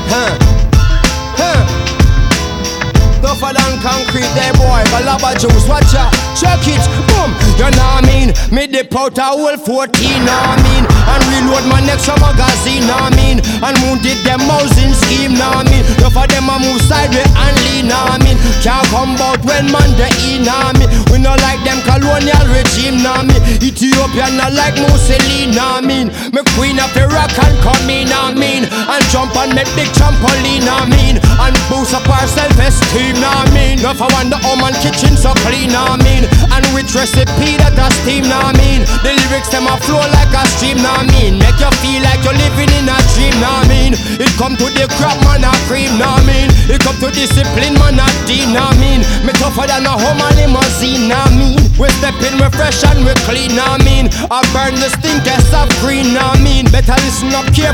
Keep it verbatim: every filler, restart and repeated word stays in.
Huh. Huh. Tougher than concrete, there boy, Galaba juice, watch out, check it, boom. You know what I mean? Me dip out a whole fourteen, know what I mean? And reload my next magazine, know what I mean? And moon did them housing scheme, know what I mean? Enough of them a move sideways and lean, know what I mean? Can't come out when man they eat, know what I mean? We not like them colonial regime, know what I mean? Ethiopia not like Mussolini, know what I mean? Me queen of Iraq and come in, know what I mean? And jump on me big trampoline, know what I mean? And boost up our self-esteem, know what I mean? Enough I wonder how man kitchen so clean, know what I mean? And which recipe that a steam, know what I mean? The lyrics them a flow like a stream, know what I mean? Make you feel like you're living in a dream, know what I mean? It come to the crap man a cream, know what I mean? It come to discipline man a dean, know what I mean? Me tougher than a home and limousine, know what I mean? We step in, we fresh and we clean, know what I mean? I burn the stinkers of green, know what I mean? Better listen up careful.